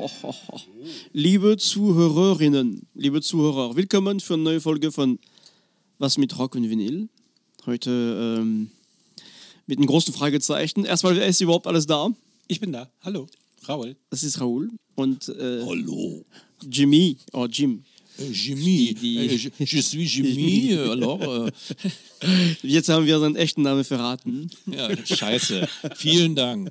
Liebe Zuhörerinnen, liebe Zuhörer, willkommen für eine neue Folge von Was mit Rock und Vinyl. Heute mit einem großen Fragezeichen. Erstmal, wer ist überhaupt alles da? Ich bin da. Hallo, Raoul. Das ist Raoul. Und Hallo. Jimmy, oh Jim. Jimmy, je suis Jimmy, alors... Jetzt haben wir seinen echten Namen verraten. Ja, scheiße. Vielen Dank.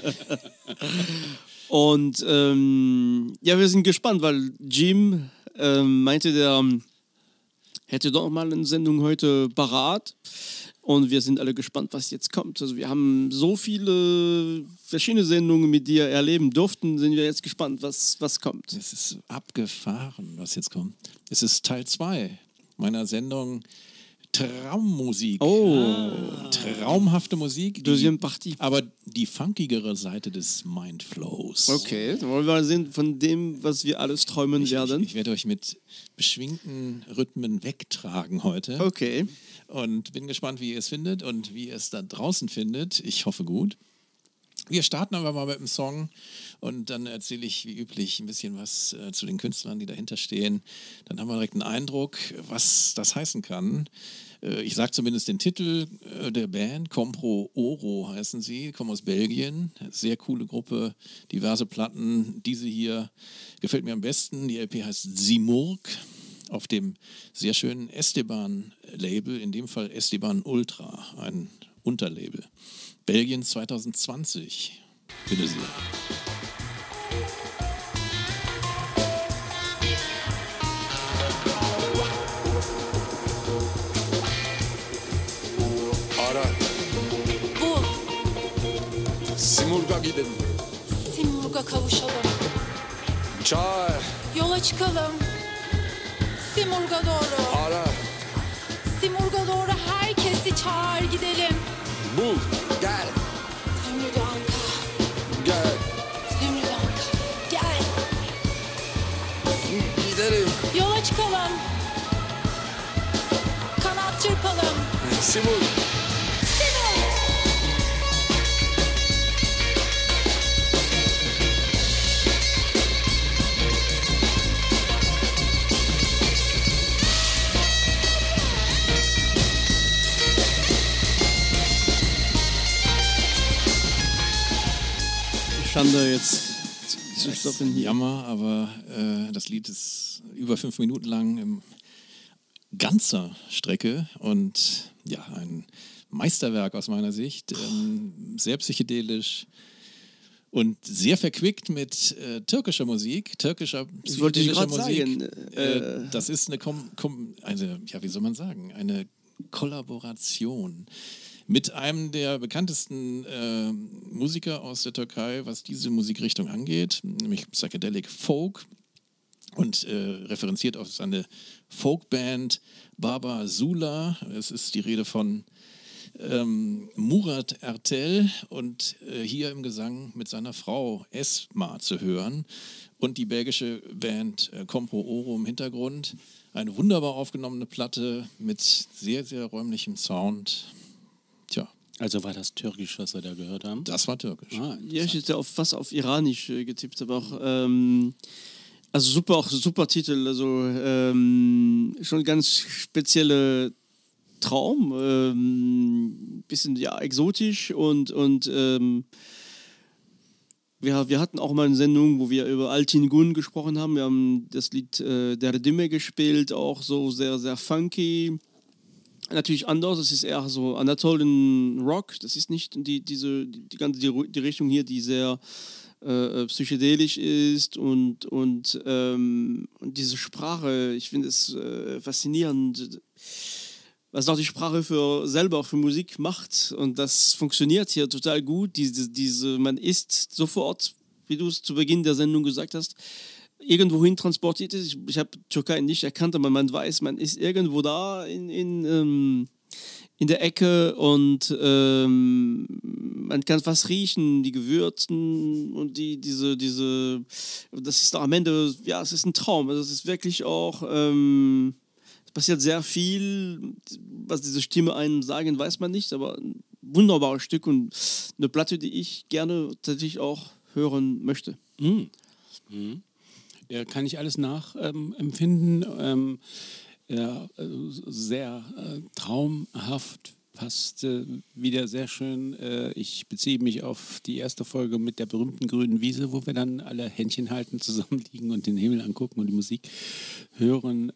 Und ja, wir sind gespannt, weil Jim meinte, der hätte doch mal eine Sendung heute parat. Und wir sind alle gespannt, was jetzt kommt. Also wir haben so viele verschiedene Sendungen mit dir erleben durften, sind wir jetzt gespannt, was kommt. Es ist abgefahren, was jetzt kommt. Es ist Teil 2 meiner Sendung Traummusik. Oh. Traumhafte Musik. Deuxième Partie. Aber die funkigere Seite des Mindflows. Okay, dann wollen wir sehen von dem, was wir alles träumen werden. Ich werde euch mit beschwingten Rhythmen wegtragen heute. Okay. Und bin gespannt, wie ihr es findet und wie ihr es da draußen findet. Ich hoffe gut. Wir starten aber mal mit einem Song und dann erzähle ich wie üblich ein bisschen was zu den Künstlern, die dahinter stehen. Dann haben wir direkt einen Eindruck, was das heißen kann. Ich sage zumindest den Titel der Band, Compro Oro heißen sie, kommen aus Belgien. Sehr coole Gruppe, diverse Platten. Diese hier gefällt mir am besten. Die LP heißt Simurg. Auf dem sehr schönen Esteban-Label, in dem Fall Esteban Ultra, ein Unterlabel. Belgien 2020. Bitte sehr. Ara. Bu. Simurg'a gidelim. Simurg'a kavuşalım. Çağır. Yola çıkalım. Simurg'a doğru. Ara. Simurg'a doğru herkesi çağır gidelim. Bul. Gel. Zümrüt Anka. Gel. Zümrüt Anka. Gel. Gidelim. Yola çıkalım. Kanat çırpalım. Simur. Simur. Schande jetzt zu stoppen hier. Jammer, aber das Lied ist über 5 Minuten lang in ganzer Strecke und ja, ein Meisterwerk aus meiner Sicht. Sehr psychedelisch und sehr verquickt mit türkischer Musik, türkischer Das wollte ich psychedelischer gerade Musik. sagen. Das ist ja, wie soll man sagen, eine Kollaboration mit einem der bekanntesten Musiker aus der Türkei, was diese Musikrichtung angeht, nämlich Psychedelic Folk, und referenziert auf seine Folkband Baba Sula. Es ist die Rede von Murat Ertel und hier im Gesang mit seiner Frau Esma zu hören und die belgische Band Compro Oro im Hintergrund. Eine wunderbar aufgenommene Platte mit sehr, sehr räumlichem Sound. Tja. Also war das türkisch, was wir da gehört haben? Das war türkisch. Ja, ich hätte fast auf Iranisch getippt, aber auch also super Titel, also schon ganz spezielle Traum, bisschen ja exotisch und wir hatten auch mal eine Sendung, wo wir über Altin Gun gesprochen haben. Wir haben das Lied Der Dimme gespielt, auch so sehr, sehr funky. Natürlich anders, es ist eher so Anatolian Rock, das ist nicht die Richtung hier, die sehr psychedelisch ist und diese Sprache, ich finde es faszinierend, was auch die Sprache selber für Musik macht, und das funktioniert hier total gut. Man ist sofort, wie du es zu Beginn der Sendung gesagt hast, irgendwohin transportiert ist. Ich habe Türkei nicht erkannt, aber man weiß, man ist irgendwo da in der Ecke und man kann fast riechen, die Gewürzen und das ist am Ende, ja, es ist ein Traum. Also es ist wirklich auch, es passiert sehr viel, was diese Stimme einem sagen, weiß man nicht, aber ein wunderbares Stück und eine Platte, die ich gerne tatsächlich auch hören möchte. Ja, kann ich alles nachempfinden. Sehr traumhaft, passt wieder sehr schön. Ich beziehe mich auf die erste Folge mit der berühmten grünen Wiese, wo wir dann alle Händchen halten, zusammenliegen und den Himmel angucken und die Musik hören.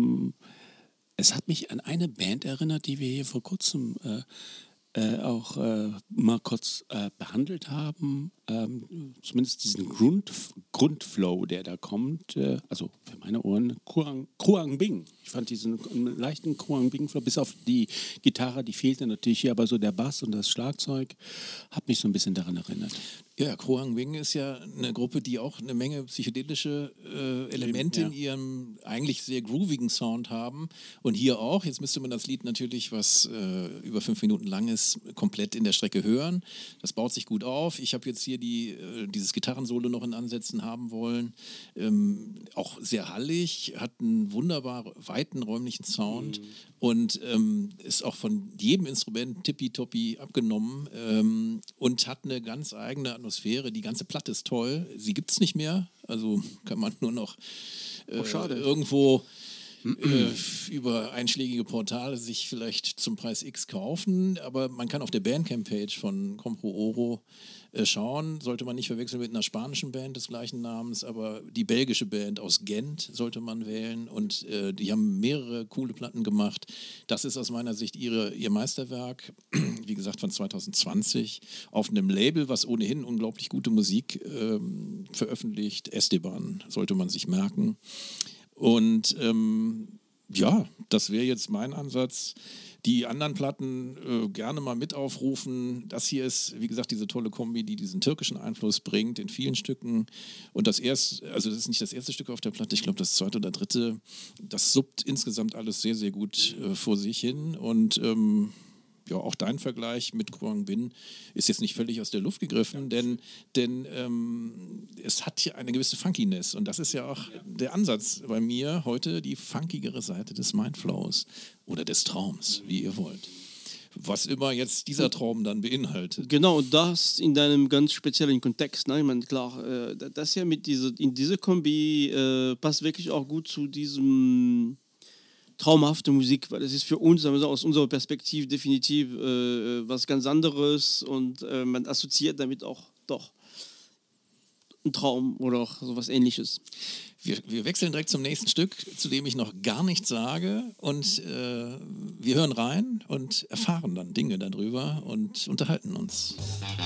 Es hat mich an eine Band erinnert, die wir hier vor kurzem auch mal kurz behandelt haben. Zumindest diesen Grundflow, der da kommt. Also für meine Ohren, Kruang Bing. Ich fand diesen leichten Kruang Bing-Flow, bis auf die Gitarre, die fehlte natürlich hier, aber so der Bass und das Schlagzeug hat mich so ein bisschen daran erinnert. Ja, Kruang Bing ist ja eine Gruppe, die auch eine Menge psychedelische Elemente in ihrem eigentlich sehr groovigen Sound haben. Und hier auch. Jetzt müsste man das Lied natürlich, was über 5 Minuten lang ist, komplett in der Strecke hören. Das baut sich gut auf. Ich habe jetzt hier dieses Gitarrensolo noch in Ansätzen haben wollen. Auch sehr hallig, hat einen wunderbar weiten räumlichen Sound und ist auch von jedem Instrument tippitoppi abgenommen und hat eine ganz eigene Atmosphäre. Die ganze Platte ist toll. Sie gibt es nicht mehr, also kann man nur noch irgendwo über einschlägige Portale sich vielleicht zum Preis X kaufen, aber man kann auf der Bandcamp-Page von Compro Oro schauen. Sollte man nicht verwechseln mit einer spanischen Band des gleichen Namens, aber die belgische Band aus Gent sollte man wählen und die haben mehrere coole Platten gemacht. Das ist aus meiner Sicht ihr Meisterwerk, wie gesagt von 2020, auf einem Label, was ohnehin unglaublich gute Musik veröffentlicht. Esteban sollte man sich merken. Und ja, das wäre jetzt mein Ansatz. Die anderen Platten gerne mal mit aufrufen. Das hier ist, wie gesagt, diese tolle Kombi, die diesen türkischen Einfluss bringt in vielen Stücken. Und das ist nicht das erste Stück auf der Platte, ich glaube das zweite oder dritte. Das suppt insgesamt alles sehr, sehr gut vor sich hin. Und ja, auch dein Vergleich mit Kruang Bing ist jetzt nicht völlig aus der Luft gegriffen, denn es hat hier eine gewisse Funkiness und das ist ja auch der Ansatz bei mir heute, die funkigere Seite des Mindflows oder des Traums, wie ihr wollt. Was immer jetzt dieser Traum dann beinhaltet. Genau, das in deinem ganz speziellen Kontext. Ne? Ich meine, klar, das hier in diese Kombi passt wirklich auch gut zu diesem traumhafte Musik, weil es ist für uns aus unserer Perspektive definitiv was ganz anderes und man assoziiert damit auch doch einen Traum oder auch sowas Ähnliches. Wir wechseln direkt zum nächsten Stück, zu dem ich noch gar nichts sage und wir hören rein und erfahren dann Dinge darüber und unterhalten uns.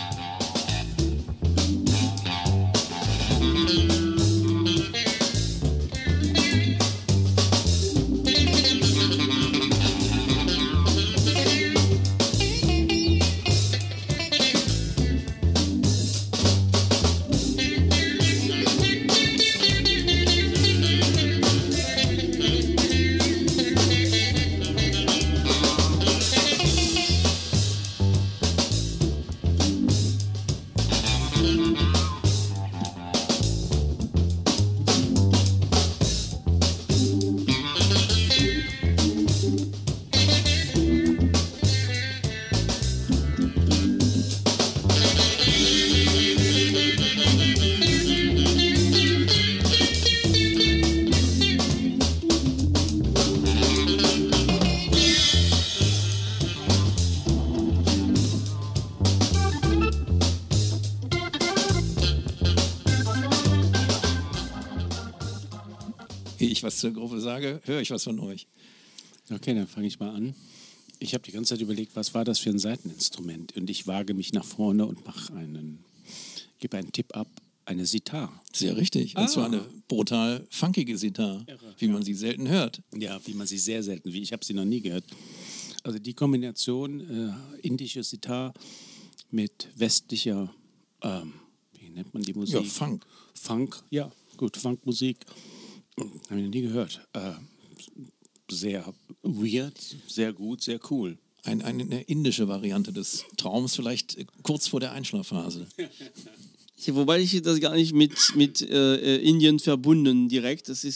Ehe ich was zur Gruppe sage, höre ich was von euch. Okay, dann fange ich mal an. Ich habe die ganze Zeit überlegt, was war das für ein Saiteninstrument? Und ich wage mich nach vorne und gebe einen Tipp ab, eine Sitar. Sehr richtig. Und zwar eine brutal funkige Sitar, wie man sie selten hört. Ja, wie man sie sehr selten, ich habe sie noch nie gehört. Also die Kombination indische Sitar mit westlicher, wie nennt man die Musik? Ja, Funk. Funk, ja, gut, Funkmusik. Habe ich noch nie gehört. Sehr weird, sehr gut, sehr cool. Eine indische Variante des Traums, vielleicht kurz vor der Einschlafphase. Wobei ich das gar nicht mit Indien verbunden direkt. Ich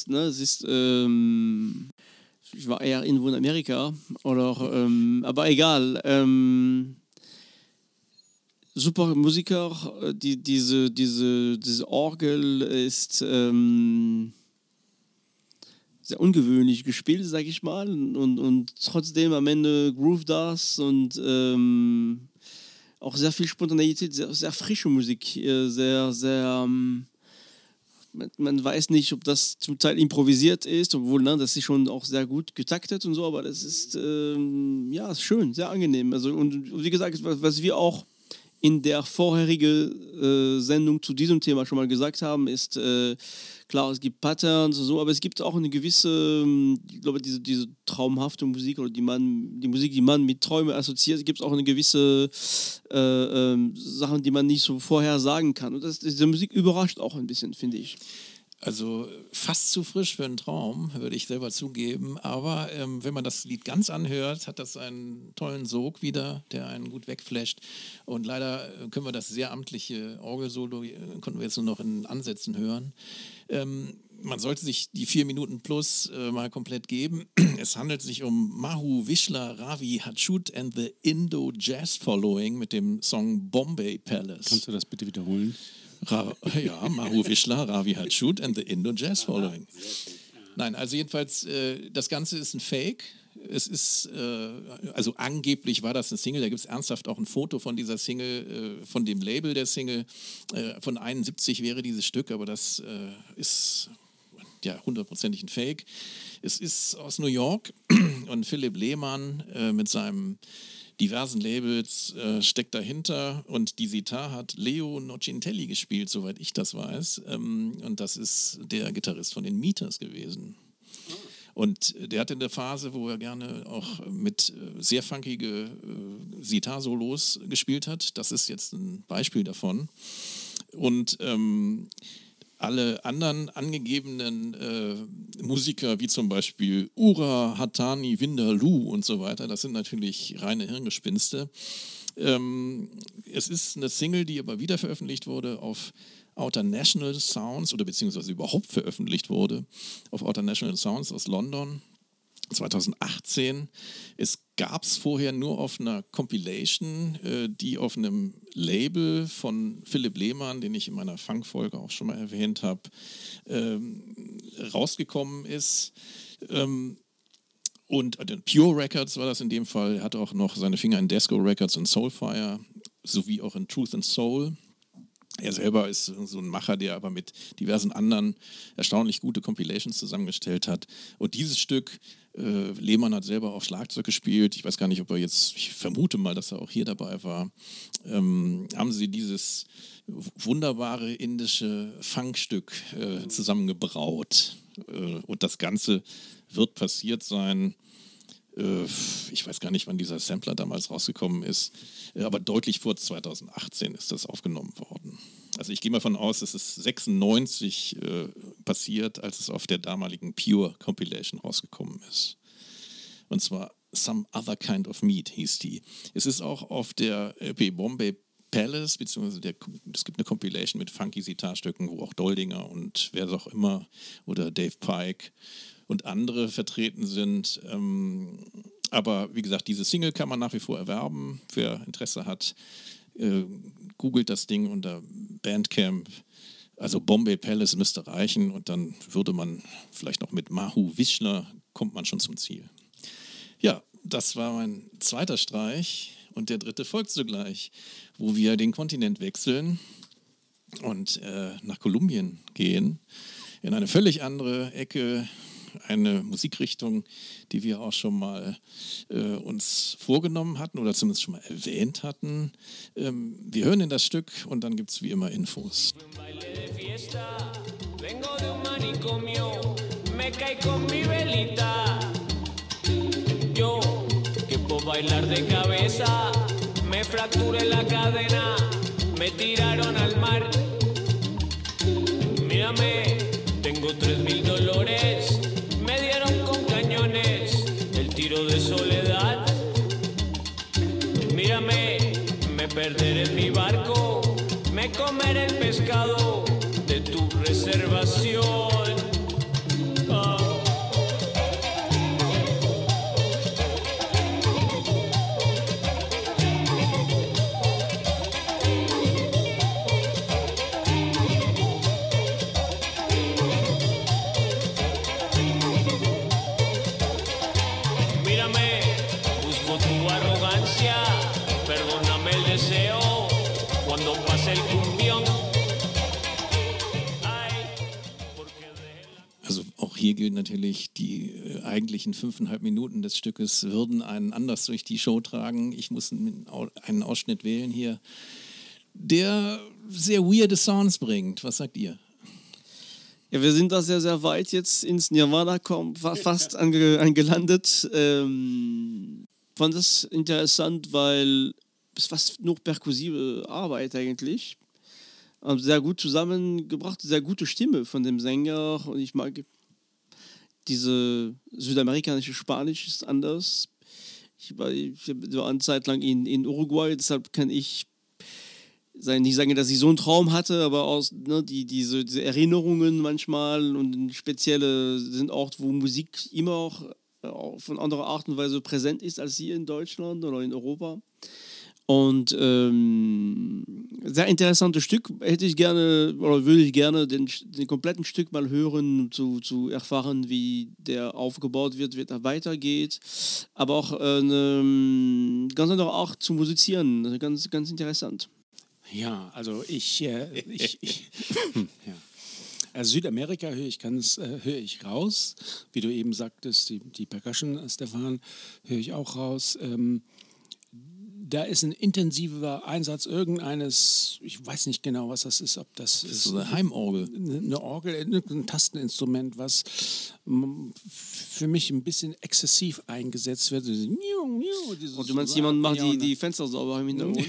war eher irgendwo in Amerika, aber egal. super Musiker. Diese Orgel ist sehr ungewöhnlich gespielt, sag ich mal. Und trotzdem am Ende groove das und auch sehr viel Spontaneität, sehr, sehr frische Musik. Sehr, man weiß nicht, ob das zum Teil improvisiert ist, obwohl das ist schon auch sehr gut getaktet und so, aber das ist ist schön, sehr angenehm. Also, und wie gesagt, was wir auch in der vorherigen Sendung zu diesem Thema schon mal gesagt haben, ist klar, es gibt Patterns und so, aber es gibt auch eine gewisse, ich glaube, diese traumhafte Musik oder die Musik, die man mit Träumen assoziiert, gibt es auch eine gewisse Sachen, die man nicht so vorher sagen kann. Und diese Musik überrascht auch ein bisschen, finde ich. Also fast zu frisch für einen Traum, würde ich selber zugeben. Aber wenn man das Lied ganz anhört, hat das einen tollen Sog wieder, der einen gut wegflasht. Und leider können wir das sehr amtliche Orgelsolo, konnten wir jetzt nur noch in Ansätzen hören. Man sollte sich die 4 Minuten plus mal komplett geben. Es handelt sich um Mahu Vishla, Ravi Hatchut and the Indo Jazz Following mit dem Song Bombay Palace. Kannst du das bitte wiederholen? Mahu Vishla, Ravi Hatchut and the Indo Jazz Following. Nein, also jedenfalls, das Ganze ist ein Fake. Es ist, also angeblich war das eine Single, da gibt es ernsthaft auch ein Foto von dieser Single, von dem Label der Single. Von 71 wäre dieses Stück, aber das ist ja 100%ig ein Fake. Es ist aus New York und Philipp Lehmann mit seinem diversen Labels steckt dahinter und die Sitar hat Leo Nocintelli gespielt, soweit ich das weiß. Und das ist der Gitarrist von den Meters gewesen. Und der hatte eine Phase, wo er gerne auch mit sehr funkige Sitar-Solos gespielt hat. Das ist jetzt ein Beispiel davon. Und alle anderen angegebenen Musiker, wie zum Beispiel Ura, Hattani, Vindaloo und so weiter, das sind natürlich reine Hirngespinste. Es ist eine Single, die aber wieder veröffentlicht wurde auf Outer National Sounds oder beziehungsweise überhaupt veröffentlicht wurde auf Outer National Sounds aus London 2018. Es gab es vorher nur auf einer Compilation, die auf einem Label von Philipp Lehmann, den ich in meiner Funk-Folge auch schon mal erwähnt habe, rausgekommen ist. Und Pure Records war das in dem Fall. Er hatte auch noch seine Finger in Desco Records und Soulfire, sowie auch in Truth and Soul. Er selber ist so ein Macher, der aber mit diversen anderen erstaunlich gute Compilations zusammengestellt hat. Und dieses Stück, Lehmann hat selber auch Schlagzeug gespielt. Ich weiß gar nicht, ob er jetzt, ich vermute mal, dass er auch hier dabei war. Haben sie dieses wunderbare indische Funkstück zusammengebraut. Und das Ganze wird passiert sein. Ich weiß gar nicht, wann dieser Sampler damals rausgekommen ist, aber deutlich vor 2018 ist das aufgenommen worden. Also ich gehe mal davon aus, es ist 96 passiert, als es auf der damaligen Pure Compilation rausgekommen ist. Und zwar Some Other Kind of Meat hieß die. Es ist auch auf der LP Bombay Palace, beziehungsweise es gibt eine Compilation mit funky Sitarstücken, wo auch Doldinger und wer auch immer oder Dave Pike und andere vertreten sind. Aber wie gesagt, diese Single kann man nach wie vor erwerben. Wer Interesse hat, googelt das Ding unter Bandcamp. Also Bombay Palace müsste reichen und dann würde man vielleicht noch mit Mahu Vishla, kommt man schon zum Ziel. Ja, das war mein zweiter Streich und der dritte folgt sogleich, wo wir den Kontinent wechseln und nach Kolumbien gehen, in eine völlig andere Ecke, eine Musikrichtung, die wir auch schon mal uns vorgenommen hatten oder zumindest schon mal erwähnt hatten. Wir hören in das Stück und dann gibt es wie immer Infos. Bailar de cabeza, me fracturé la cadena, me tiraron al mar. Mírame, tengo 3000 dolores, me dieron con cañones, el tiro de soledad. Mírame, me perderé en mi barco, me comeré el pescado de tu reservación. Also auch hier gilt natürlich, die eigentlichen 5,5 Minuten des Stückes würden einen anders durch die Show tragen. Ich muss einen Ausschnitt wählen hier, der sehr weirde Sounds bringt. Was sagt ihr? Ja, wir sind da sehr, sehr weit jetzt ins Nirvana fast angelandet. Fand das interessant, weil es fast nur perkussive Arbeit eigentlich. Sehr gut zusammengebracht, sehr gute Stimme von dem Sänger. Und ich mag diese südamerikanische Spanisch ist anders. Ich war eine Zeit lang in Uruguay, deshalb kann ich nicht sagen, dass ich so einen Traum hatte, aber diese Erinnerungen manchmal und spezielle sind Orte, wo Musik immer auch von anderer Art und Weise präsent ist als hier in Deutschland oder in Europa. Und sehr interessantes Stück, hätte ich gerne oder würde ich gerne den kompletten Stück mal hören, zu erfahren, wie der aufgebaut wird, wie er weitergeht, aber auch eine ganz andere Art zu musizieren, ganz, ganz interessant. Ja, also ja. Also Südamerika höre ich raus, wie du eben sagtest, die Percussion, Stefan, höre ich auch raus. Da ist ein intensiver Einsatz irgendeines, ich weiß nicht genau, was das ist, ob das ist. So eine Heimorgel. Eine Orgel, ein Tasteninstrument, was für mich ein bisschen exzessiv eingesetzt wird. Und du meinst, jemand macht die Fenster sauber im Hintergrund?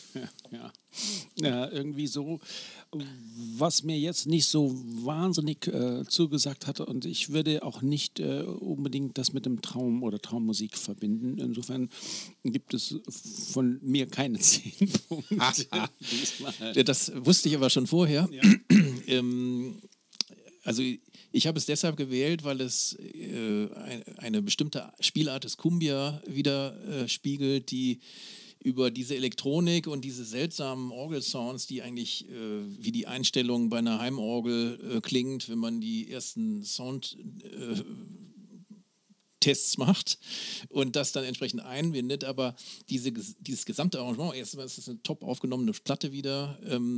Ja, irgendwie so, was mir jetzt nicht so wahnsinnig zugesagt hatte, und ich würde auch nicht unbedingt das mit dem Traum oder Traummusik verbinden. Insofern gibt es von mir keine 10 Punkte. Das wusste ich aber schon vorher. Ja. Also ich habe es deshalb gewählt, weil es eine bestimmte Spielart des Cumbia widerspiegelt, die über diese Elektronik und diese seltsamen Orgelsounds, die eigentlich wie die Einstellung bei einer Heimorgel klingt, wenn man die ersten Soundtests macht und das dann entsprechend einbindet, aber dieses gesamte Arrangement, erstmal ist es eine top aufgenommene Platte wieder,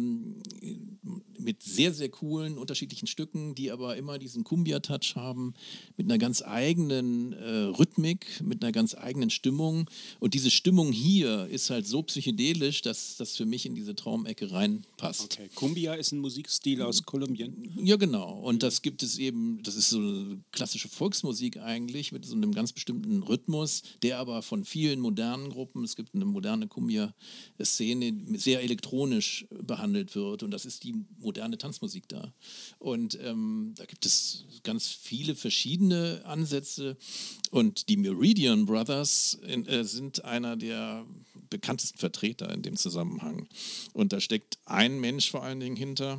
mit sehr, sehr coolen, unterschiedlichen Stücken, die aber immer diesen Cumbia-Touch haben, mit einer ganz eigenen Rhythmik, mit einer ganz eigenen Stimmung. Und diese Stimmung hier ist halt so psychedelisch, dass das für mich in diese Traumecke reinpasst. Okay, Cumbia ist ein Musikstil aus Kolumbien. Ja, genau. Und das gibt es eben, das ist so eine klassische Volksmusik eigentlich, mit so einem ganz bestimmten Rhythmus, der aber von vielen modernen Gruppen, es gibt eine moderne Cumbia-Szene, sehr elektronisch behandelt wird. Und das ist die moderne Tanzmusik da. Und da gibt es ganz viele verschiedene Ansätze. Und die Meridian Brothers sind einer der bekanntesten Vertreter in dem Zusammenhang. Und da steckt ein Mensch vor allen Dingen hinter.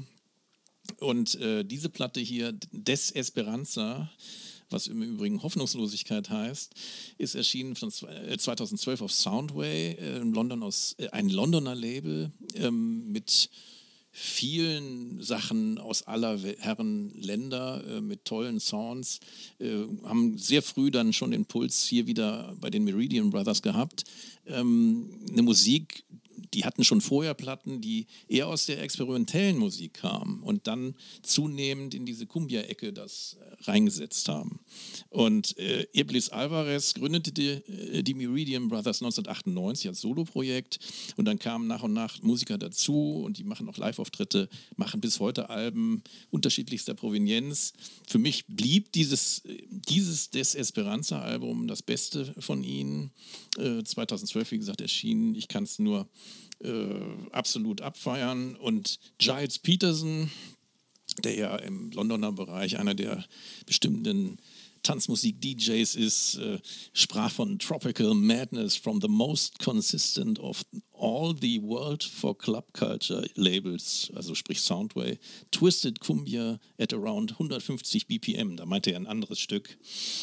Und diese Platte hier, Des Esperanza, was im Übrigen Hoffnungslosigkeit heißt, ist erschienen 2012 auf Soundway, ein Londoner Label mit vielen Sachen aus aller Herren Länder mit tollen Sounds, haben sehr früh dann schon den Puls hier wieder bei den Meridian Brothers gehabt. Eine Musik, die hatten schon vorher Platten, die eher aus der experimentellen Musik kamen und dann zunehmend in diese Cumbia-Ecke das reingesetzt haben. Und Iblis Alvarez gründete die Meridian Brothers 1998 als Soloprojekt und dann kamen nach und nach Musiker dazu und die machen auch Live-Auftritte, machen bis heute Alben unterschiedlichster Provenienz. Für mich blieb dieses Des Esperanza-Album das Beste von ihnen. 2012, wie gesagt, erschienen. Ich kann es nur absolut abfeiern. Und Giles Peterson, der ja im Londoner Bereich einer der bestimmenden Tanzmusik-DJs ist, sprach von Tropical Madness from the most consistent of all the World for Club Culture Labels, also sprich Soundway, Twisted Cumbia at around 150 BPM, da meinte er ein anderes Stück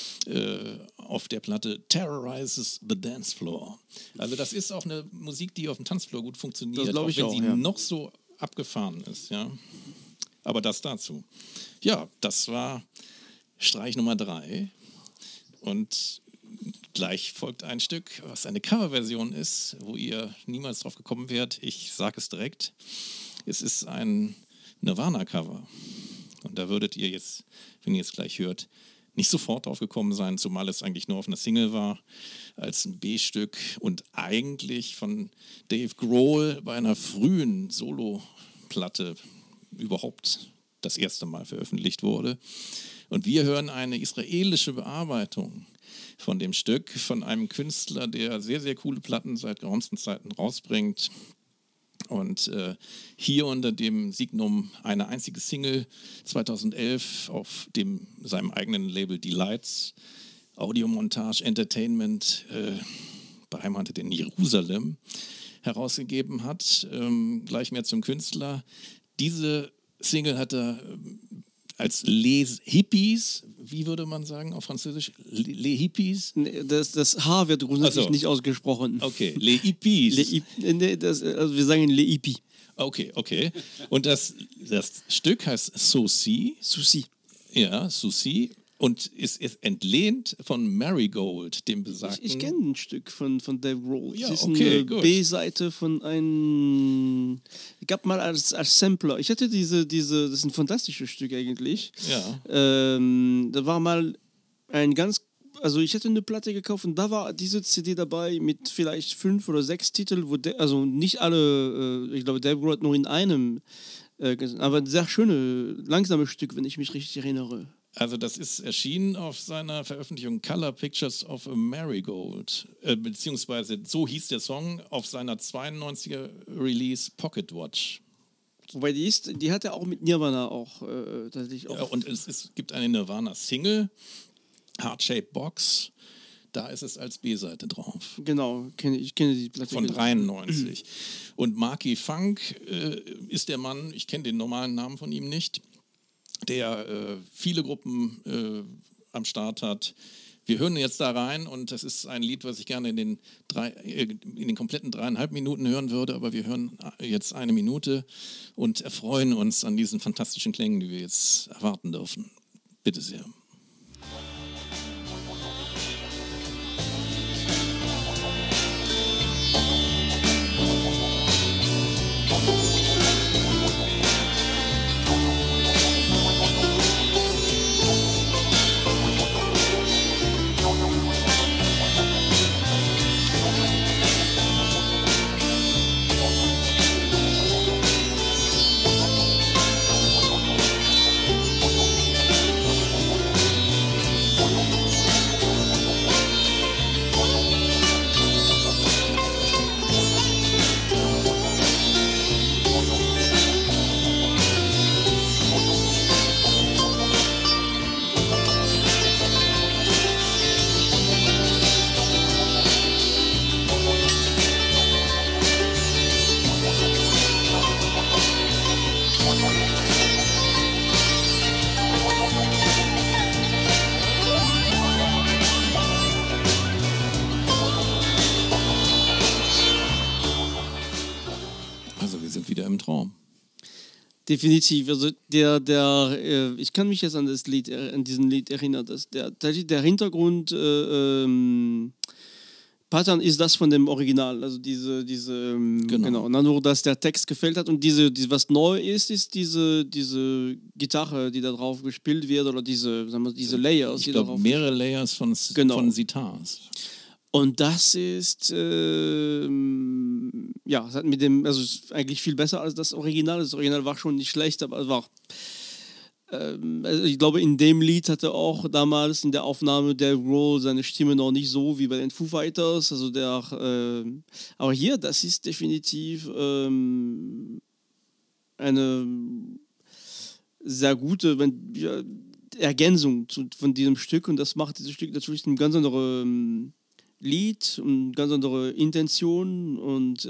auf der Platte, Terrorizes the Dance Floor. Also das ist auch eine Musik, die auf dem Tanzfloor gut funktioniert, das auch ich wenn auch, sie ja. noch so abgefahren ist. Ja. Aber das dazu. Ja, das war Streich Nummer 3 und gleich folgt ein Stück, was eine Coverversion ist, wo ihr niemals drauf gekommen wärt. Ich sage es direkt. Es ist ein Nirvana-Cover. Und da würdet ihr jetzt, wenn ihr es gleich hört, nicht sofort drauf gekommen sein, zumal es eigentlich nur auf einer Single war, als ein B-Stück und eigentlich von Dave Grohl bei einer frühen Solo-Platte überhaupt das erste Mal veröffentlicht wurde. Und wir hören eine israelische Bearbeitung von dem Stück, von einem Künstler, der sehr, sehr coole Platten seit geraumen Zeiten rausbringt. Und hier unter dem Signum eine einzige Single 2011 auf seinem eigenen Label Delights, Audiomontage Entertainment, beheimatet in Jerusalem, herausgegeben hat. Gleich mehr zum Künstler. Diese Single hat er als Les Hippies, wie würde man sagen auf Französisch? Les Hippies? Nee, das H wird grundsätzlich nicht ausgesprochen. Okay, Les Hippies. Also wir sagen Les Hippies. Okay. Und das Stück heißt Souci. Souci. Ja, Souci. Und ist entlehnt von Marigold, dem besagten... Ich kenne ein Stück von Dave Grohl. Ja, das ist okay, eine gut. B-Seite von einem... Ich gab mal als Sampler. Ich hatte das ist ein fantastisches Stück eigentlich. Ja. Da war mal also ich hatte eine Platte gekauft und da war diese CD dabei mit vielleicht 5 oder 6 Titeln, also nicht alle, ich glaube, Dave Grohl hat nur in einem, aber ein sehr schönes, langsames Stück, wenn ich mich richtig erinnere. Also das ist erschienen auf seiner Veröffentlichung Color Pictures of a Marigold, beziehungsweise so hieß der Song auf seiner 92er Release Pocket Watch. Wobei die hat er auch mit Nirvana auch tatsächlich auch. Ja, und es gibt eine Nirvana-Single, Heart Shaped Box, da ist es als B-Seite drauf. Genau, ich kenne die Platte. Von 93. Und Marky Funk ist der Mann, ich kenne den normalen Namen von ihm nicht, der viele Gruppen am Start hat. Wir hören jetzt da rein und das ist ein Lied, was ich gerne in den kompletten 3,5 Minuten hören würde, aber wir hören jetzt 1 Minute und erfreuen uns an diesen fantastischen Klängen, die wir jetzt erwarten dürfen. Bitte sehr. Definitiv. Also ich kann mich jetzt an diesen Lied erinnern, dass der Hintergrund Pattern ist das von dem Original, also genau. Und dann nur, dass der Text gefällt hat und was neu ist diese Gitarre, die da drauf gespielt wird oder diese Layers, ich glaube mehrere Layers von Sitars. Und das ist, es hat also ist eigentlich viel besser als das Original. Das Original war schon nicht schlecht, aber es war, also ich glaube, in dem Lied hatte auch damals in der Aufnahme der Grohl seine Stimme noch nicht so wie bei den Foo Fighters. Also aber hier, das ist definitiv eine sehr gute Ergänzung von diesem Stück und das macht dieses Stück natürlich ein ganz anderes Lied und ganz andere Intention und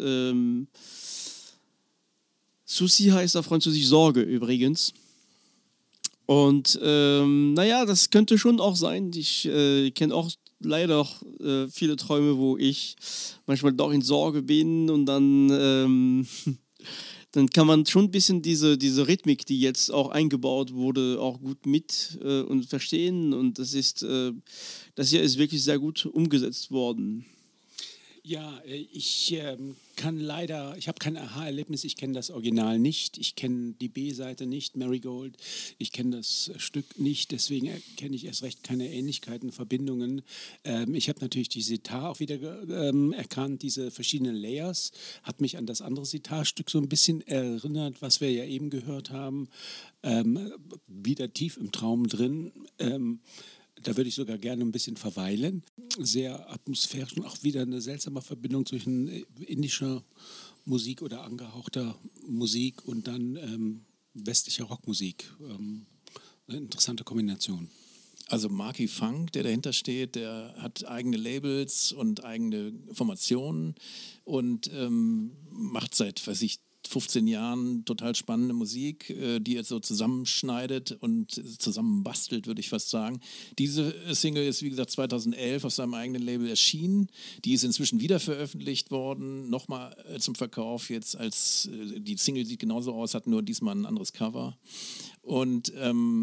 Souci heißt auf Französisch Sorge übrigens. Und das könnte schon auch sein. Ich kenne auch leider viele Träume, wo ich manchmal doch in Sorge bin und dann kann man schon ein bisschen diese Rhythmik, die jetzt auch eingebaut wurde, auch gut mit und verstehen. Und das hier ist wirklich sehr gut umgesetzt worden. Ja, ich ich habe kein Aha-Erlebnis, ich kenne das Original nicht, ich kenne die B-Seite nicht, Marigold, ich kenne das Stück nicht, deswegen erkenne ich erst recht keine Ähnlichkeiten, Verbindungen. Ich habe natürlich die Sitar auch wieder erkannt, diese verschiedenen Layers, hat mich an das andere Sitar-Stück so ein bisschen erinnert, was wir ja eben gehört haben, wieder tief im Traum drin. Da würde ich sogar gerne ein bisschen verweilen. Sehr atmosphärisch und auch wieder eine seltsame Verbindung zwischen indischer Musik oder angehauchter Musik und dann westlicher Rockmusik. Eine interessante Kombination. Also Marky Funk, der dahinter steht, der hat eigene Labels und eigene Formationen und macht seit, 15 Jahren total spannende Musik, die er so zusammenschneidet und zusammenbastelt, würde ich fast sagen. Diese Single ist, wie gesagt, 2011 auf seinem eigenen Label erschienen. Die ist inzwischen wieder veröffentlicht worden, nochmal zum Verkauf jetzt als, die Single sieht genauso aus, hat nur diesmal ein anderes Cover. Und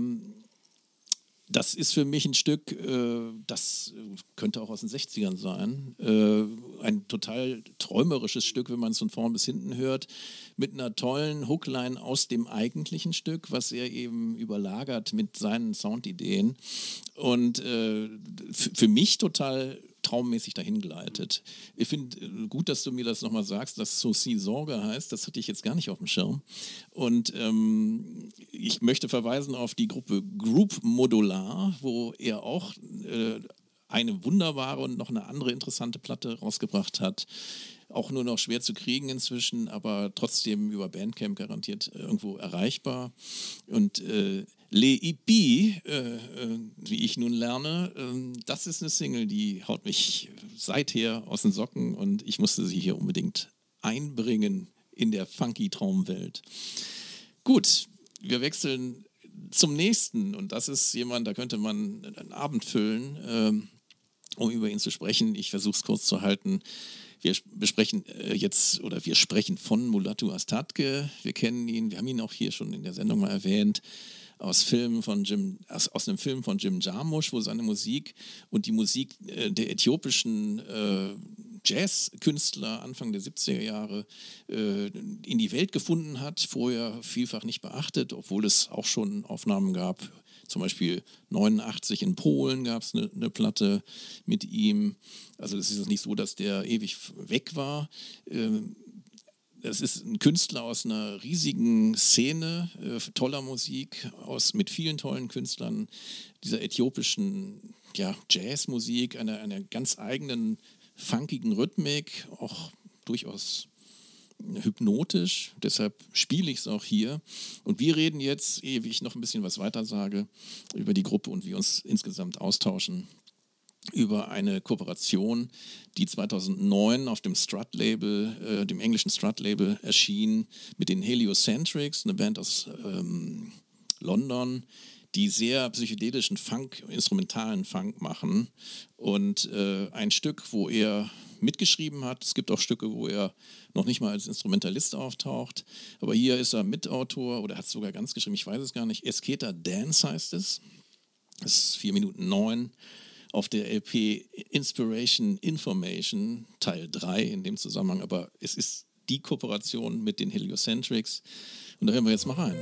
das ist für mich ein Stück, das könnte auch aus den 60ern sein. Ein total träumerisches Stück, wenn man es von vorn bis hinten hört, mit einer tollen Hookline aus dem eigentlichen Stück, was er eben überlagert mit seinen Soundideen. Und für mich total traummäßig dahin gleitet. Ich finde gut, dass du mir das nochmal sagst, dass Souci Sorge heißt. Das hatte ich jetzt gar nicht auf dem Schirm. Und ich möchte verweisen auf die Gruppe Group Modular, wo er auch eine wunderbare und noch eine andere interessante Platte rausgebracht hat. Auch nur noch schwer zu kriegen inzwischen, aber trotzdem über Bandcamp garantiert irgendwo erreichbar. Und Les Hippies, wie ich nun lerne, das ist eine Single, die haut mich seither aus den Socken und ich musste sie hier unbedingt einbringen in der funky Traumwelt. Gut, wir wechseln zum nächsten und das ist jemand, da könnte man einen Abend füllen, um über ihn zu sprechen. Ich versuche es kurz zu halten. Wir besprechen wir sprechen von Mulatu Astatke. Wir kennen ihn, wir haben ihn auch hier schon in der Sendung mal erwähnt, aus einem Film von Jim Jarmusch, wo seine Musik und die Musik der äthiopischen Jazzkünstler Anfang der 70er Jahre in die Welt gefunden hat, vorher vielfach nicht beachtet, obwohl es auch schon Aufnahmen gab. Zum Beispiel 89 in Polen gab es eine Platte mit ihm. Also es ist nicht so, dass der ewig weg war. Es ist ein Künstler aus einer riesigen Szene, toller Musik, mit vielen tollen Künstlern, dieser äthiopischen Jazzmusik, einer ganz eigenen, funkigen Rhythmik, auch durchaus hypnotisch, deshalb spiele ich es auch hier. Und wir reden jetzt, ehe ich noch ein bisschen was weiter sage, über die Gruppe und wir uns insgesamt austauschen, über eine Kooperation, die 2009 auf dem Strut-Label, dem englischen Strut-Label erschien, mit den Heliocentrics, eine Band aus London, die sehr psychedelischen Funk, instrumentalen Funk machen. Und ein Stück, wo er mitgeschrieben hat. Es gibt auch Stücke, wo er noch nicht mal als Instrumentalist auftaucht. Aber hier ist er Mitautor oder hat es sogar ganz geschrieben, ich weiß es gar nicht. Esketa Dance heißt es. Das ist 4 Minuten 9 auf der LP Inspiration Information Teil 3 in dem Zusammenhang. Aber es ist die Kooperation mit den Heliocentrics. Und da hören wir jetzt mal rein.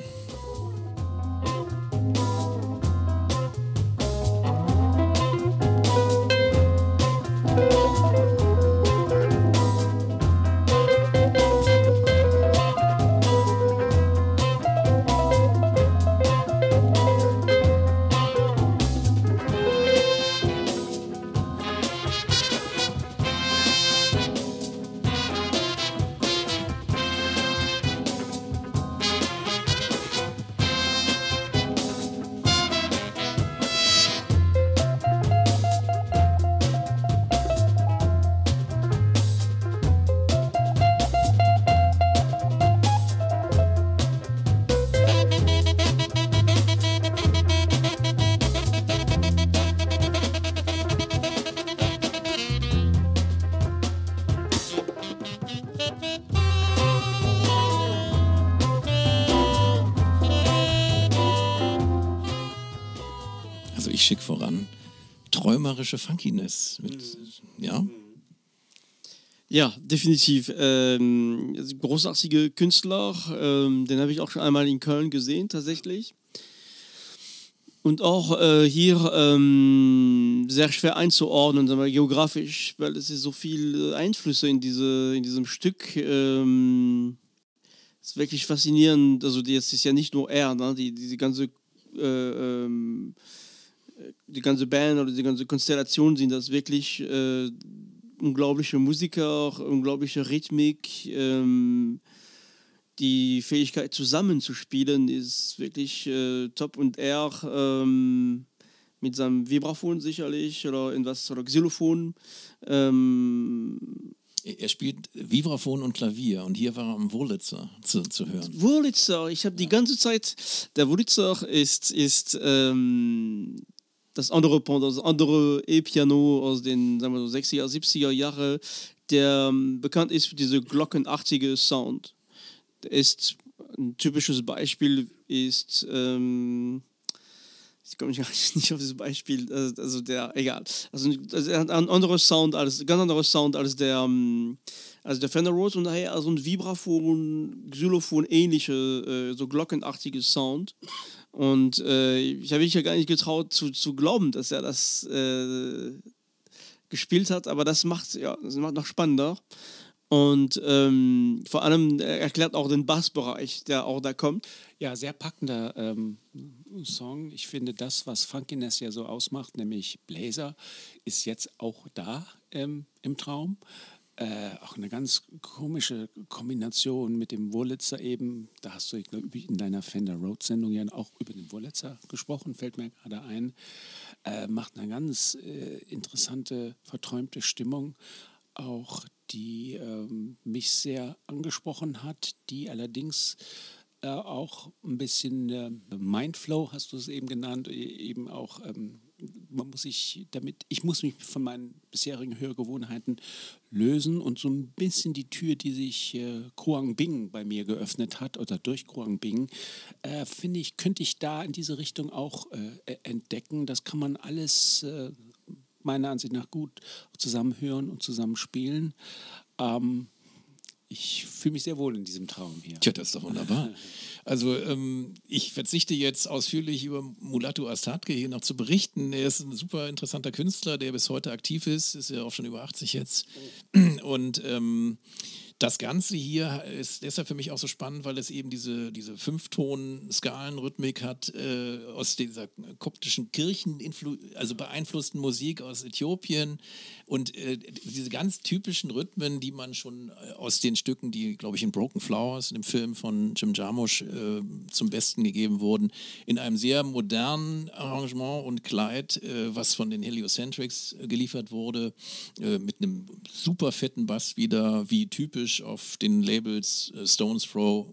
Schick voran. Träumerische Funkiness. Ja, definitiv. Großartige Künstler, den habe ich auch schon einmal in Köln gesehen, tatsächlich. Und auch hier sehr schwer einzuordnen, sagen wir, geografisch, weil es ist so viel Einflüsse in diesem Stück. Ist wirklich faszinierend. Also jetzt ist ja nicht nur er, ne? Die ganze Band oder die ganze Konstellation sind das wirklich unglaubliche Musiker, unglaubliche Rhythmik. Die Fähigkeit zusammenzuspielen ist wirklich top, und er mit seinem Vibraphon sicherlich oder Xylophon. Er spielt Vibraphon und Klavier und hier war er am Wurlitzer zu hören. Wurlitzer, ich habe die ganze Zeit, der Wurlitzer ist das andere Pendant, das andere E-Piano aus den, sagen wir so, 60er, 70er Jahre, der bekannt ist für diese glockenartige Sound. Der ist ein typisches Beispiel, ist, ich komme nicht auf dieses Beispiel, also egal. Also er hat ein anderes Sound, ganz anderes Sound als der Fender Rhodes, und daher also ein Vibraphon, Xylophon ähnliche, so glockenartige Sound. Und ich habe mich ja gar nicht getraut zu glauben, dass er das gespielt hat, aber das macht noch spannender. Und vor allem erklärt auch den Bassbereich, der auch da kommt. Ja, sehr packender Song. Ich finde, das, was Funkiness ja so ausmacht, nämlich Bläser, ist jetzt auch da im Traum. Auch eine ganz komische Kombination mit dem Wurlitzer eben. Da hast du, ich glaube, in deiner Fender Rhodes-Sendung ja auch über den Wurlitzer gesprochen, fällt mir gerade ein. Macht eine ganz interessante, verträumte Stimmung, auch die mich sehr angesprochen hat, die allerdings auch ein bisschen Mindflow, hast du es eben genannt, eben auch ich muss mich von meinen bisherigen Hörgewohnheiten lösen und so ein bisschen die Tür, die sich Kruang Bing bei mir geöffnet hat oder durch Kruang Bing, finde ich, könnte ich da in diese Richtung auch entdecken. Das kann man alles meiner Ansicht nach gut zusammenhören und zusammenspielen. Ich fühle mich sehr wohl in diesem Traum hier. Tja, das ist doch wunderbar. Also ich verzichte jetzt ausführlich über Mulatu Astatke hier noch zu berichten. Er ist ein super interessanter Künstler, der bis heute aktiv ist ja auch schon über 80 jetzt. Und das Ganze hier ist deshalb für mich auch so spannend, weil es eben diese Fünfton-Skalenrhythmik hat aus dieser koptischen Kirchen, also beeinflussten Musik aus Äthiopien und diese ganz typischen Rhythmen, die man schon aus den Stücken, die, glaube ich, in Broken Flowers, dem Film von Jim Jarmusch, zum Besten gegeben wurden, in einem sehr modernen Arrangement und Kleid, was von den Heliocentrics geliefert wurde, mit einem super fetten Bass wieder, wie typisch auf den Labels Stones Throw,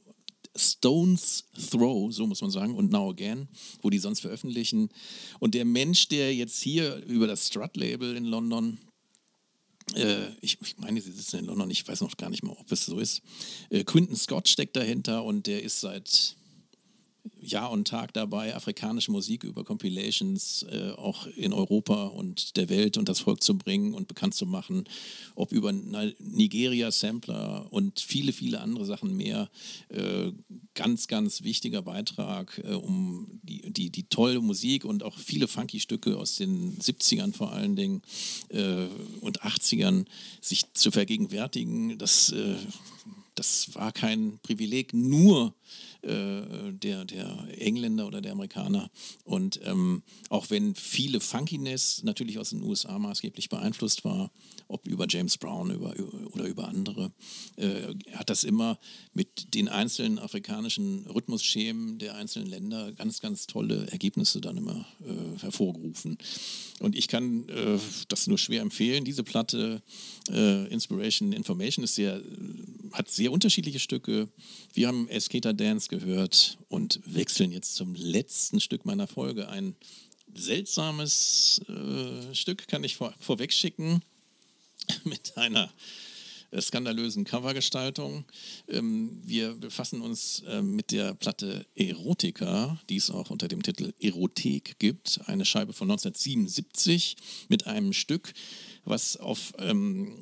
so muss man sagen, und Now Again, wo die sonst veröffentlichen. Und der Mensch, der jetzt hier über das Strut-Label in London, ich meine, sie sitzen in London, ich weiß noch gar nicht mal, ob es so ist, Quinton Scott steckt dahinter und der ist seit Jahr und Tag dabei, afrikanische Musik über Compilations auch in Europa und der Welt und das Volk zu bringen und bekannt zu machen, ob über Nigeria-Sampler und viele, viele andere Sachen mehr. Ganz, ganz wichtiger Beitrag, um die tolle Musik und auch viele Funky-Stücke aus den 70ern vor allen Dingen und 80ern sich zu vergegenwärtigen. Das war kein Privileg, nur der Engländer oder der Amerikaner. Und auch wenn viele Funkiness natürlich aus den USA maßgeblich beeinflusst war, ob über James Brown oder über andere, hat das immer mit den einzelnen afrikanischen Rhythmusschemen der einzelnen Länder ganz, ganz tolle Ergebnisse dann immer hervorgerufen. Und ich kann das nur schwer empfehlen. Diese Platte Inspiration Information hat sehr unterschiedliche Stücke. Wir haben Skater Dance gehört und wechseln jetzt zum letzten Stück meiner Folge. Ein seltsames Stück kann ich vorweg schicken mit einer skandalösen Covergestaltung. Wir befassen uns mit der Platte Erotica, die es auch unter dem Titel Erothek gibt. Eine Scheibe von 1977 mit einem Stück, was auf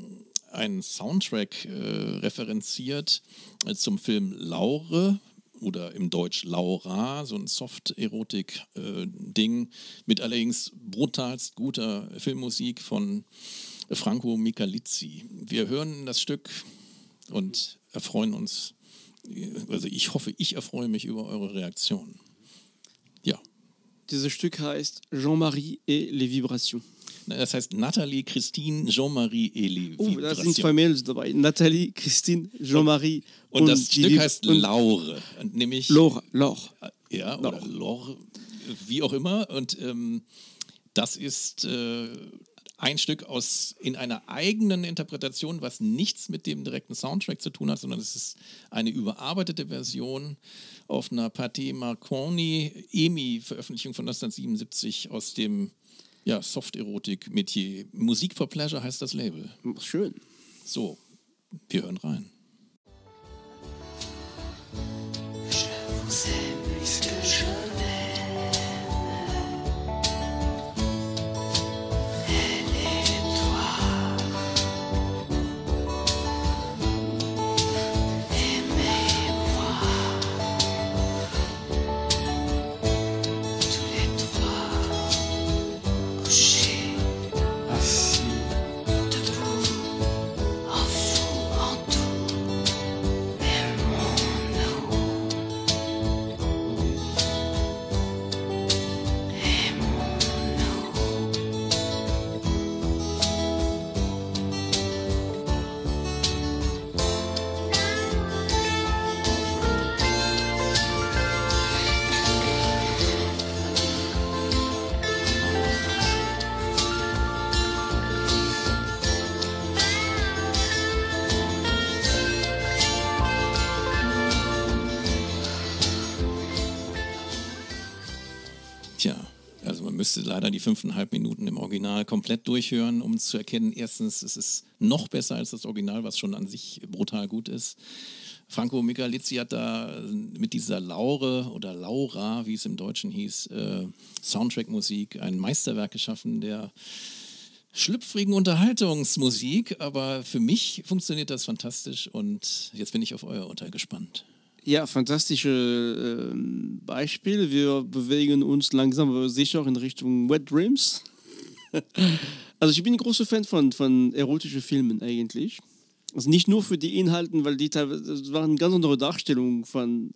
einen Soundtrack referenziert zum Film Laure oder im Deutsch Laura, so ein Soft-Erotik-Ding mit allerdings brutalst guter Filmmusik von Franco Michalizzi. Wir hören das Stück und erfreuen uns, also ich hoffe, ich erfreue mich über eure Reaktion. Ja. Dieses Stück heißt Jean-Marie et les Vibrations. Das heißt Nathalie, Christine, Jean-Marie et les Vibrations. Da sind zwei Mädels dabei. Nathalie, Christine, Jean-Marie. Und das Stück heißt Laure. Nämlich Laure. Ja, oder Laure, wie auch immer. Und das ist ein Stück in einer eigenen Interpretation, was nichts mit dem direkten Soundtrack zu tun hat, sondern es ist eine überarbeitete Version auf einer Pathé Marconi EMI-Veröffentlichung von 1977 aus dem Soft-Erotik-Metier. Musik for Pleasure heißt das Label. Schön. So, wir hören rein. Müsste leider die 5,5 Minuten im Original komplett durchhören, um zu erkennen, erstens, es ist noch besser als das Original, was schon an sich brutal gut ist. Franco Michalizzi hat da mit dieser Laure oder Laura, wie es im Deutschen hieß, Soundtrack-Musik, ein Meisterwerk geschaffen der schlüpfrigen Unterhaltungsmusik, aber für mich funktioniert das fantastisch und jetzt bin ich auf euer Urteil gespannt. Ja, fantastische Beispiel. Wir bewegen uns langsam aber sicher in Richtung Wet Dreams. Also ich bin ein großer Fan von erotischen Filmen eigentlich. Also nicht nur für die Inhalten, weil die teilweise, das waren ganz andere Darstellungen von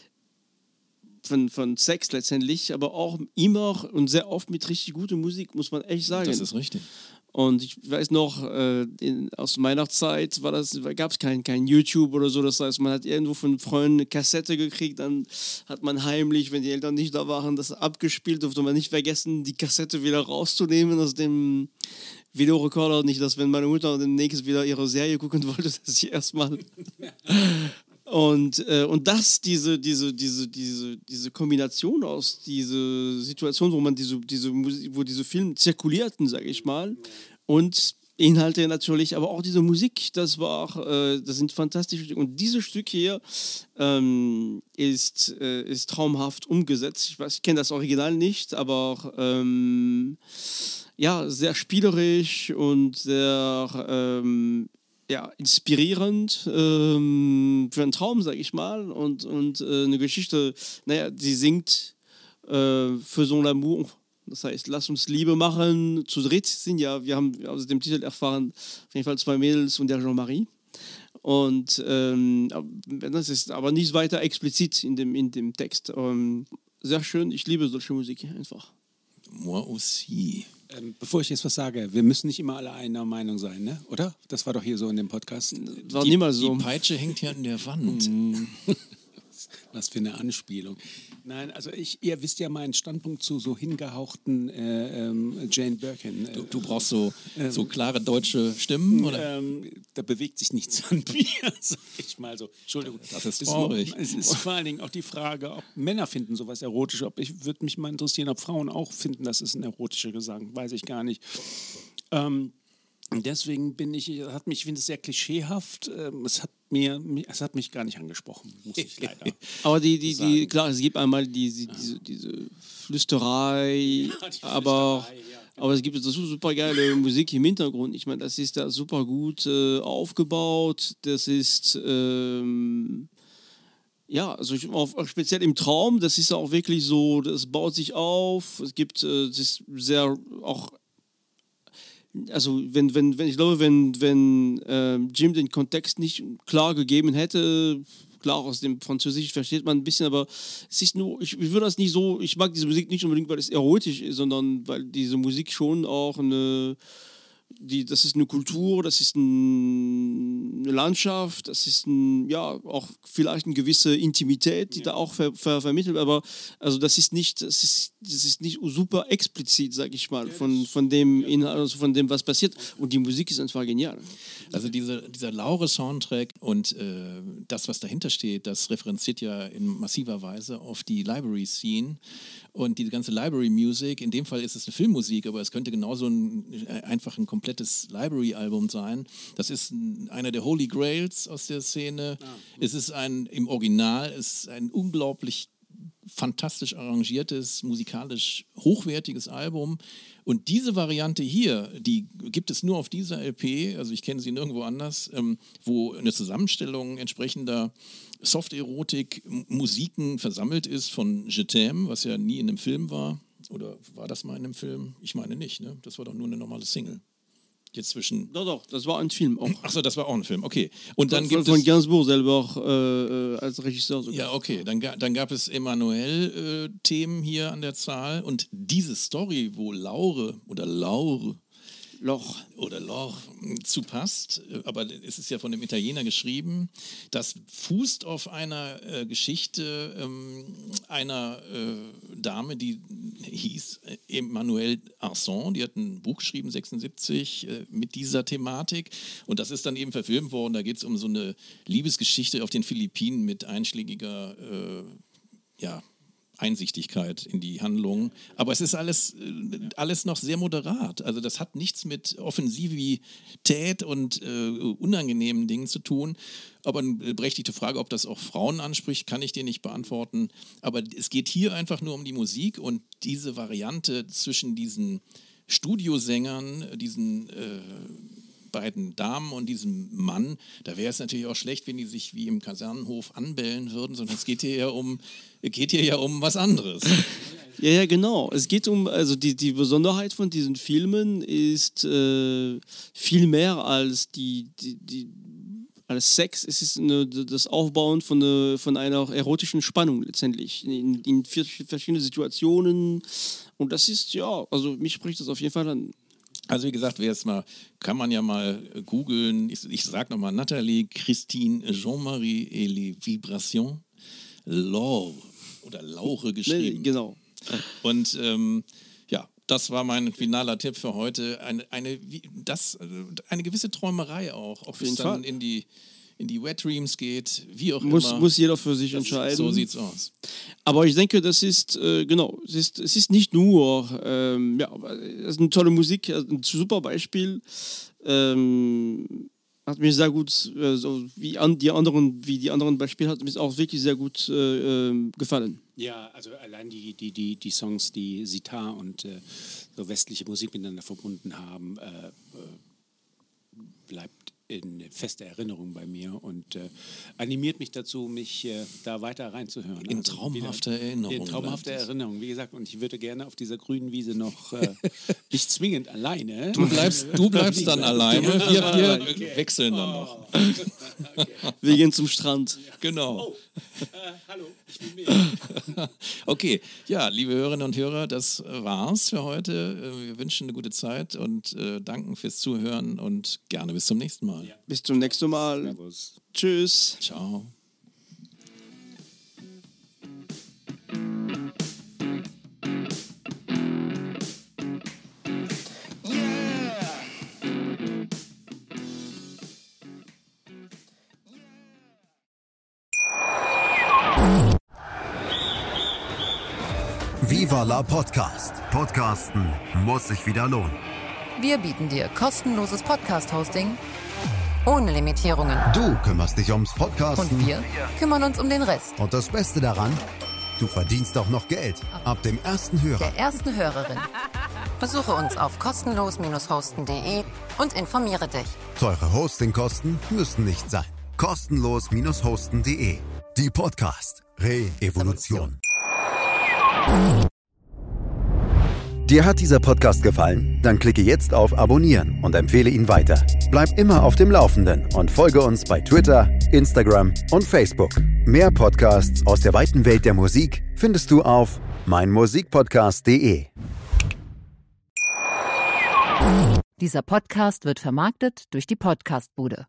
Sex letztendlich, aber auch immer und sehr oft mit richtig guter Musik, muss man echt sagen. Das ist richtig. Und ich weiß noch, aus meiner Zeit gab es kein YouTube oder so. Das heißt, man hat irgendwo von Freunden eine Kassette gekriegt, dann hat man heimlich, wenn die Eltern nicht da waren, das abgespielt, durfte man nicht vergessen, die Kassette wieder rauszunehmen aus dem Videorekorder. Nicht, dass wenn meine Mutter demnächst wieder ihre Serie gucken wollte, dass sie erstmal... Und diese Kombination aus dieser Situation, wo man wo diese Filme zirkulierten, sage ich mal, und Inhalte natürlich, aber auch diese Musik, das sind fantastische Stücke. Und dieses Stück hier ist traumhaft umgesetzt. Ich kenne das Original nicht, aber sehr spielerisch und sehr inspirierend für einen Traum, sag ich mal. Und eine Geschichte, sie singt Faisons l'amour. Das heißt, lass uns Liebe machen. Zu dritt wir haben aus dem Titel erfahren, auf jeden Fall 2 Mädels und der Jean-Marie. Und das ist aber nicht weiter explizit in dem Text. Sehr schön, ich liebe solche Musik einfach. Moi aussi. Bevor ich jetzt was sage, wir müssen nicht immer alle einer Meinung sein, ne? Oder? Das war doch hier so in dem Podcast. War niemals so. Die Peitsche hängt hier an der Wand. Was für eine Anspielung. Nein, also ihr wisst ja meinen Standpunkt zu so hingehauchten Jane Birkin. Du brauchst so klare deutsche Stimmen, oder? Da bewegt sich nichts an mir, sag ich mal so. Entschuldigung. Das ist traurig. Es ist vor allen Dingen auch die Frage, ob Männer finden sowas erotisch. Würde mich mal interessieren, ob Frauen auch finden, das ist ein erotischer Gesang. Weiß ich gar nicht. Und deswegen ich finde es sehr klischeehaft. Es hat mich gar nicht angesprochen, muss ich leider. Aber klar, es gibt einmal diese Flüsterei, aber es gibt so super geile Musik im Hintergrund. Ich meine, das ist da super gut aufgebaut. Das ist also auch speziell im Traum, das ist auch wirklich so, das baut sich auf. Es gibt, es ist sehr auch, also wenn ich glaube, wenn Jim den Kontext nicht klar gegeben hätte, klar aus dem Französisch versteht man ein bisschen, aber es ist nur, ich würde das nicht so, ich mag diese Musik nicht unbedingt, weil es erotisch ist, sondern weil diese Musik schon auch das ist eine Kultur, das ist eine Landschaft, das ist auch vielleicht eine gewisse Intimität, die da auch vermittelt, aber also das ist nicht super explizit, sag ich mal, von dem Inhalt, also von dem, was passiert, und die Musik ist einfach genial. Also dieser Laure-Soundtrack und das, was dahinter steht, das referenziert ja in massiver Weise auf die Library-Scene und die ganze Library-Music. In dem Fall ist es eine Filmmusik, aber es könnte genauso einfach ein komplettes Library-Album sein. Das ist einer der Holy Grails aus der Szene. Es ist im Original, es ist ein unglaublich fantastisch arrangiertes, musikalisch hochwertiges Album. Und diese Variante hier, die gibt es nur auf dieser LP, also ich kenne sie nirgendwo anders, wo eine Zusammenstellung entsprechender Soft-Erotik-Musiken versammelt ist von Je t'aime, was ja nie in einem Film war. Oder war das mal in einem Film? Ich meine nicht, ne? Das war doch nur eine normale Single. Jetzt zwischen... Doch, das war ein Film auch. Achso, das war auch ein Film, okay. Und dann gibt von Gainsbourg selber auch als Regisseur sogar. Ja, okay. Dann gab es Emmanuel-Themen hier an der Zahl. Und diese Story, wo Laure zu passt, aber es ist ja von dem Italiener geschrieben, das fußt auf einer Geschichte einer Dame, die hieß Emmanuelle Arson, die hat ein Buch geschrieben, 76, mit dieser Thematik, und das ist dann eben verfilmt worden. Da geht es um so eine Liebesgeschichte auf den Philippinen mit einschlägiger Einsichtigkeit in die Handlung. Aber es ist alles noch sehr moderat. Also das hat nichts mit Offensivität und unangenehmen Dingen zu tun. Aber eine berechtigte Frage, ob das auch Frauen anspricht, kann ich dir nicht beantworten. Aber es geht hier einfach nur um die Musik und diese Variante zwischen diesen Studiosängern, diesen beiden Damen und diesem Mann, da wäre es natürlich auch schlecht, wenn die sich wie im Kasernenhof anbellen würden, sondern es geht hier ja um was anderes. Ja, genau. Es geht also die Besonderheit von diesen Filmen ist viel mehr als als Sex. Es ist das Aufbauen von einer erotischen Spannung letztendlich in verschiedenen Situationen, und das ist, also mich spricht das auf jeden Fall an. Also wie gesagt, kann man ja mal googeln. Ich sage nochmal, Nathalie, Christine, Jean-Marie et les Vibrations, Laure geschrieben. Genau. Und das war mein finaler Tipp für heute. Eine gewisse Träumerei auch, ob es dann in die Wet Dreams geht, wie auch immer. Muss jeder für sich entscheiden. So sieht's aus. Aber ich denke, das ist, es ist nicht nur, das ist eine tolle Musik, ein super Beispiel. Hat mir sehr gut, so wie die anderen Beispiele, hat mir auch wirklich sehr gut gefallen. Ja, also allein die Songs, die Sitar und so westliche Musik miteinander verbunden haben, bleibt in fester Erinnerung bei mir und animiert mich dazu, mich da weiter reinzuhören. In traumhafter Erinnerung. In traumhafter Erinnerung, wie gesagt. Und ich würde gerne auf dieser grünen Wiese noch nicht zwingend alleine. Du bleibst dann alleine. Wir wechseln dann noch. Okay. Wir gehen zum Strand. Genau. Oh, hallo, ich bin mir. Okay, ja, liebe Hörerinnen und Hörer, das war's für heute. Wir wünschen eine gute Zeit und danken fürs Zuhören und gerne bis zum nächsten Mal. Ja. Bis zum nächsten Mal. Servus. Tschüss. Ciao. Viva la Podcast. Podcasten muss sich wieder lohnen. Wir bieten dir kostenloses Podcast-Hosting ohne Limitierungen. Du kümmerst dich ums Podcasten. Und wir kümmern uns um den Rest. Und das Beste daran, du verdienst auch noch Geld. Ab dem ersten Hörer. Der ersten Hörerin. Besuche uns auf kostenlos-hosten.de und informiere dich. Teure Hostingkosten müssen nicht sein. Kostenlos-hosten.de. Die Podcast Re-Evolution. Dir hat dieser Podcast gefallen? Dann klicke jetzt auf Abonnieren und empfehle ihn weiter. Bleib immer auf dem Laufenden und folge uns bei Twitter, Instagram und Facebook. Mehr Podcasts aus der weiten Welt der Musik findest du auf meinmusikpodcast.de. Dieser Podcast wird vermarktet durch die Podcastbude.